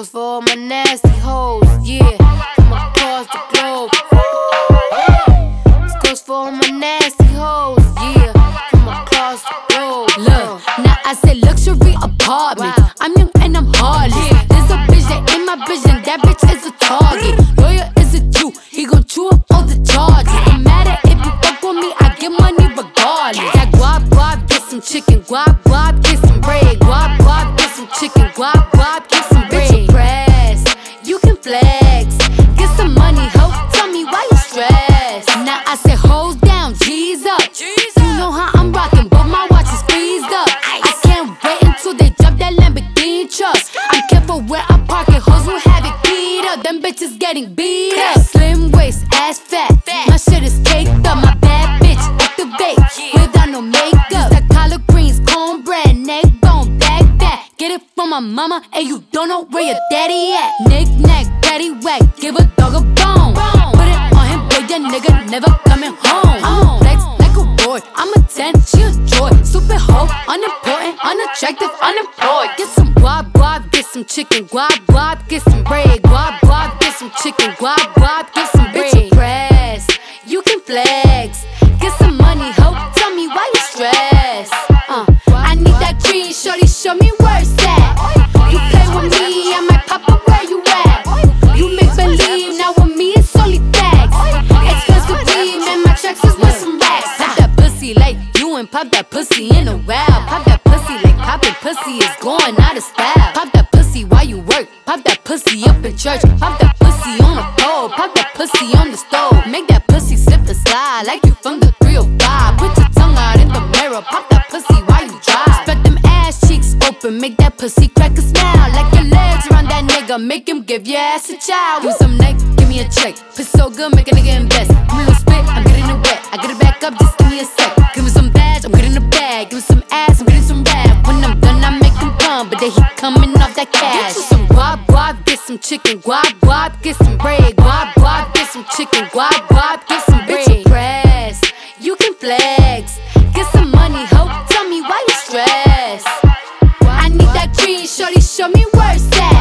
goes for all my nasty hoes, yeah, from across the globe. This goes for all my nasty hoes, yeah, from across the globe. Look, now I say luxury apartment. I'm young and I'm heartless. There's a bitch that ain't my vision, that bitch is a target. Lawyer is a Jew, he gon' chew up all the charges. No matter if you fuck with me, I get money regardless. That guap guap, get some chicken. Guap guap, get some bread. Guap guap, get some chicken. Guap guap, get some bread. Bitch, press, you can flex. Get some money, ho. Tell me why you stressed. Now I say hoes down, G's up. You know how I'm rocking, but my watch is freezed up. I can't wait until they drop that Lamborghini truck. I'm careful where I park it, hoes will have it beat up. Them bitches getting beat up. Slim waist, ass fat. My shit is caked up. My bad bitch activate without no makeup. That collard greens, cornbread, neck bone, back fat. Get it from my mama, and you don't know where your daddy at. Knick knack, daddy whack, give a dog a bone. Put it on him, boy, that nigga never coming home. I'm flex like a boy, I'm a 10, she a joy. Stupid hoe, unimportant, unattractive, unemployed. Get some guap guap, get some chicken. Guap guap, get some bread. Guap guap, get some chicken. Guap guap, get some bread. Bitch, press, you can flex. Get some money, ho. Tell me why you stressed. I need that green, shorty, show me where it's at. You play with me, I might pop up where you at. You make believe, now with me it's only facts. Expensive weed, man, my checks is worth some racks. Pop that pussy like you and pop that pussy in a while. Pop that pussy like poppin' pussy is going out of style. Pop that pussy while you work. Pop that pussy up in church. Pop that pussy on the pole. Pop that pussy on the stove. Make that pussy slip and slide like you from the 305. Put your tongue out in the mirror. Pop that pussy while you drive. Spread them ass cheeks open. Make that pussy crack a smile. Like your legs around that nigga. Make him give your ass a child. Give some neck, give me a check. Pussy so good, make a nigga invest. Give me a little spit, I'm getting it wet. I get it back up, just give me a sec. Give me some badge, I'm getting a bag. Give me some ass, I'm getting some rap. When I'm done, I make him come, but then he coming off that cash. Get you some guap guap, get some chicken. Guap guap, get some bread. Guap guap, get some chicken. Guap guap, get some bread. Bitch, press, you can flex. Get some money, ho. Tell me why you stressed. I need that green, shorty, show me where it's at.